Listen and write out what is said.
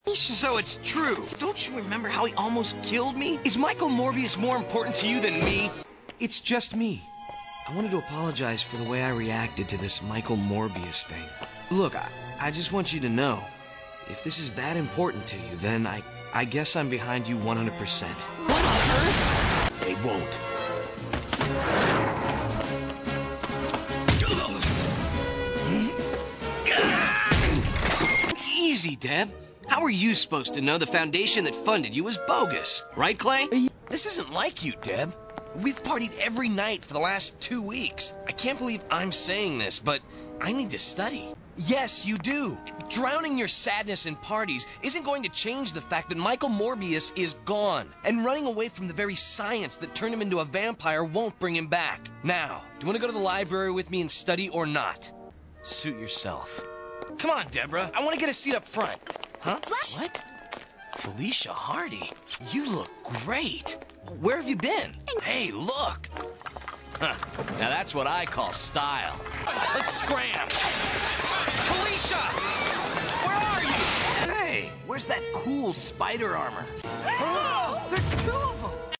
So it's true. Don't you remember how he almost killed me? Is Michael Morbius more important to you than me? It's just me. I wanted to apologize for the way I reacted to this Michael Morbius thing. Look, I just want you to know, if this is that important to you, then I guess I'm behind you 100%. Whatever. They won't. It's easy, Deb. How are you supposed to know the foundation that funded you was bogus? Right, Clay? This isn't like you, Deb. We've partied every night for the last 2 weeks. I can't believe I'm saying this, but I need to study. Yes, you do. Drowning your sadness in parties isn't going to change the fact that Michael Morbius is gone. And running away from the very science that turned him into a vampire won't bring him back. Now, do you want to go to the library with me and study or not? Suit yourself. Come on, Deborah. I want to get a seat up front. Huh? Flash. What? Felicia Hardy, you look great. Where have you been? Hey, look. Huh. Now that's what I call style. Let's scram. Felicia! Where are you? Hey, where's that cool spider armor? There's 2 of them.